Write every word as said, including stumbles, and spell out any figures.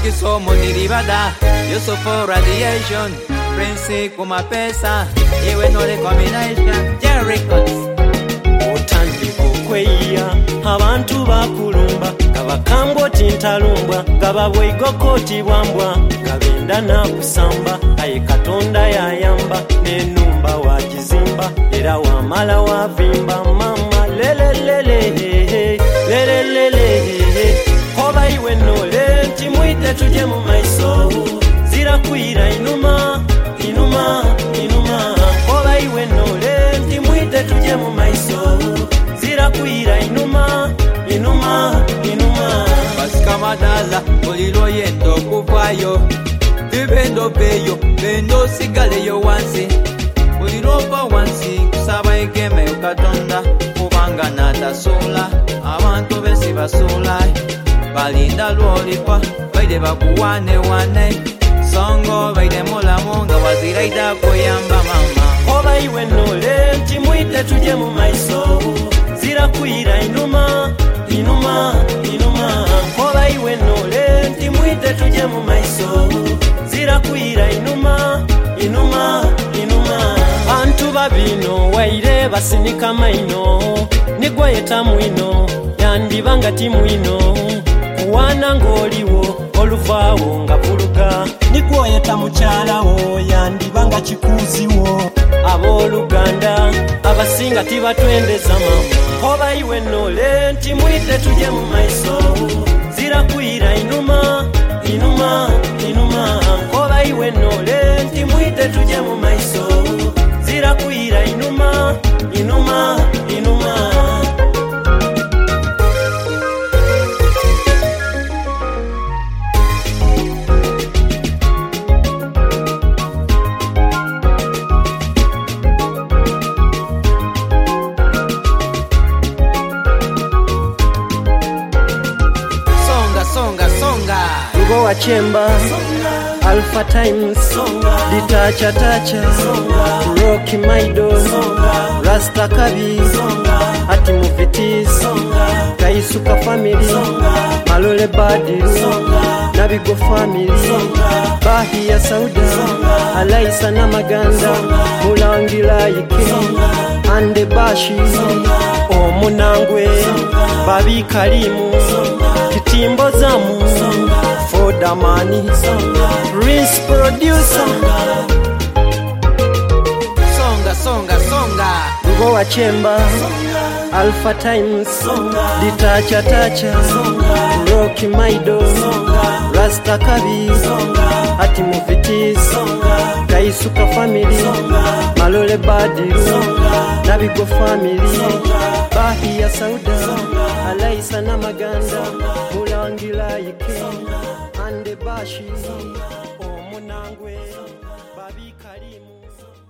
kisomo nilibada Yusufu radiation Prince kuma pesa Iwe no recombination J Records Otandika okweya abantu bakulumba kabakambwa tintalumbwa kababweigokoti bwambwa kabenda na kusamba aye Katonda yayamba nenumba wajizimba era wamala wavimba mama lelelele lelelele koba iwe nole timwite tuje mu maiso zira kuira inuma inuma inuma koba iwe nole timwite tuje mu maiso zira kuira inuma inuma inuma Basikama dala olilo yendo kuvayo Tibendo peyo bendo sigale yo wansi Olilo pa wansi kusaba ikeme ukatonda Kubanga natasula abantu besi basula Balinda lwolipa baide bakuwane wane Songo baide mola munga waziraida kuyamba mama Oba iwe nole timwite tuje mu maiso zira kuira inuma inuma inuma Oba iwe nole timwite tuje mu maiso zira kuira inuma inuma inuma Bantu babino waire basinika maino nigwa yetamu ino yandibanga timu ino kuwana ngoliwo oluvaawo nga puluga nigwa yetamu kyalawo yandibanga kikuziwo Aboluganda abasinga tibatwendeza mama Oba iwe nole timwite tuje mu maiso zira kuira inuma inuma inuma Oba iwe nole timwite tuje mu maiso zira kuira inuma inuma inuma Songa songa Rugo wa Chemba Alpha Times Ditacha Tacha Rocky Maido Rasta Kabi Ati Mufitis Kaisuka Family Malole Badiru Nabigo Family Bahi ya Sauda Alaisa na Maganda Mulangila Ike Ande Bashi Omunangwe Babi Karimu Kitimbo Zamu Foda Mani Prince Producer Songa songa songa Rugo wa Chemba Alpha Times Ditacha Tacha Rocky Maido Rasta Kabi Ati Mufitis Kaisuka Family Malole Badiru Nabigo Family Bahi ya Sauda Alaisa na Maganda Mulangila Ike Ande Bashi Omunangwe Babi Karimu